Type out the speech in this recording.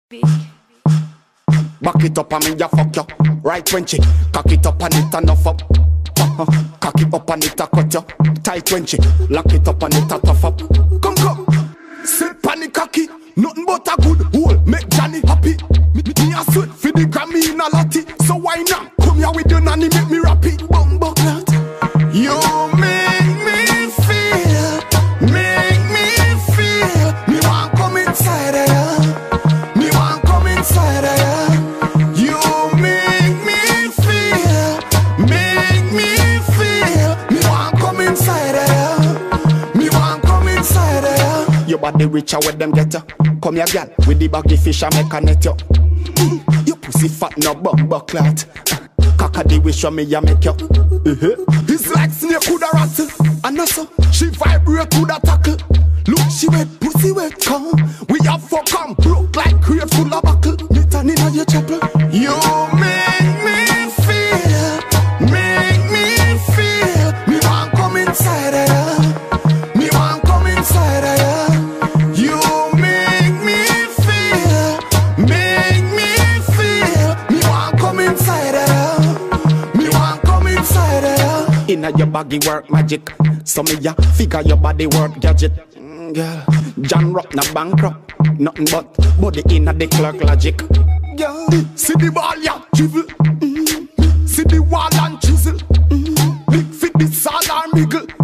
Back it up and me ya fuck you. Right when she cock it up and it enough up. Cock it up and it a cut you. Tight when she lock it up and it a tough up. Come, sit pan the cocky. Nothing but a good hole make Johnny happy. Me a sweat for the Grammy in a lottie. So why not come here with your nanny make me rap it. Bumbo clot. You make me feel. Me want come inside of ya. Me want come inside of ya. You make me feel. Me want come inside of ya. Me want come inside of ya. Your body richer with them get ya. Come here, girl, with the baggy fish I make a net you. Your pussy fat no bumbo clot. Cock a the wish me ya make you. It's like snake coulda rattle. And also, she vibrate to the tackle. Look, she wet, pussy wet, come. We have for come, look like crave full of buckle. Me turn in on your chapel. You make me feel. Me want come inside of ya. Me want come inside of ya. You make me feel. Me want come inside of ya. Me want come inside of ya. Inna your baggy work magic. So me ya figure your body work gadget. Girl, John Rock na bankrupt. Nothing but body inna the clock logic. Girl, see the ball ya dribble. See the wall and chisel. Big fit the salt and biggle.